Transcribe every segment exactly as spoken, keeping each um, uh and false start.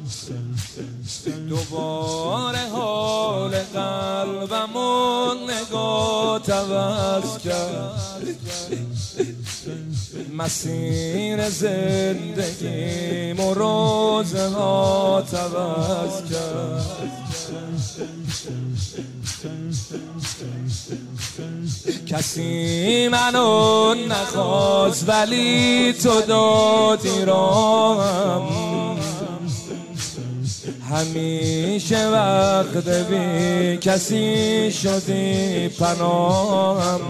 دوباره حال قلبمون نگاه عوض کرد، مسیر زندگیم و روزها عوض کرد. کسی منو نخواست ولی تو دادی راهم، همیشه وقت بی کسی شدی پناهم.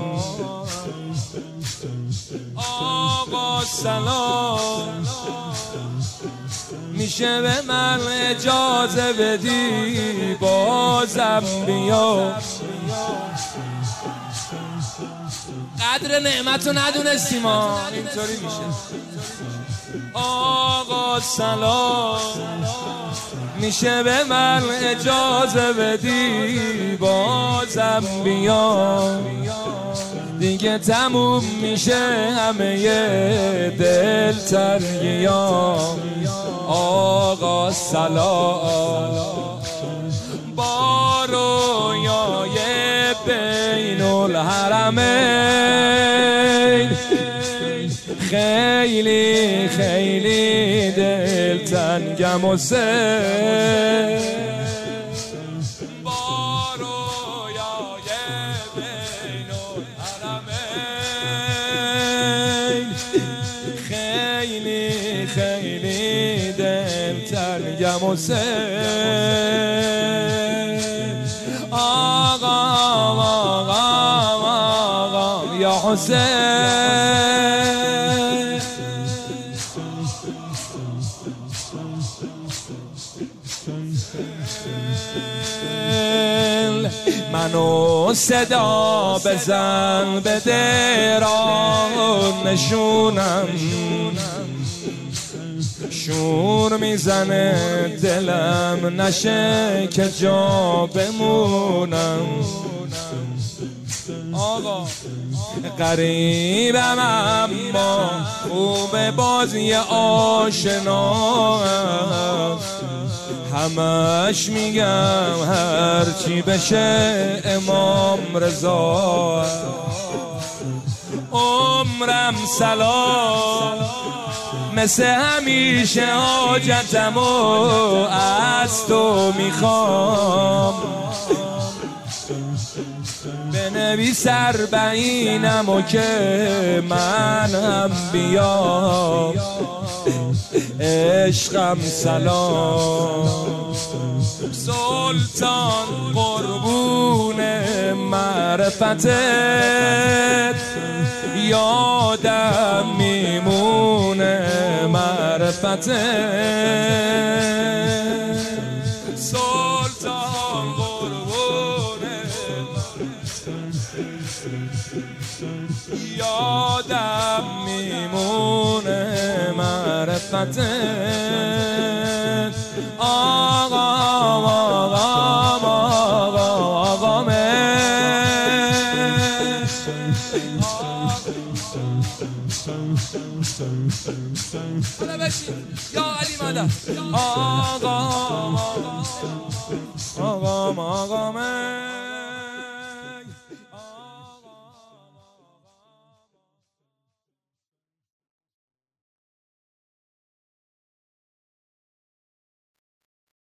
آقا سلام، میشه به من اجازه بدی بازم بیا؟ قدر نعمتو ندونستیم ها، اینطوری میشه. آقا سلام، میشه به من اجازه بدی بازم بیا؟ دیگه تموم میشه همه دل ترگیام. آقا سلام، با رویای بین الحرمین خیلی خیلی دل تنگم و سه، با رویای بین الحرمین خیلی خیلی دل تنگم و سه. آقا آقا آقا یا حسین، منو صدا بزن بده راه نشونم، شور میزنه دلم نشه که جا بمونم. آقا غریبم اما خوب بازی آشنا، همش میگم هرچی بشه امام رضا. عمرم سلام، مثل همیشه حاجتمو از تو میخوام، بنویس اربعینمو که من هم بیام. عشقم سلام، سلطان قربون معرفتت، یادم میمونه معرفتت. سلطان قربون یادم میمونه معرفتت. آقا آقا آقا آقا حالا بشین یا علی مادر. آقا آقا آقا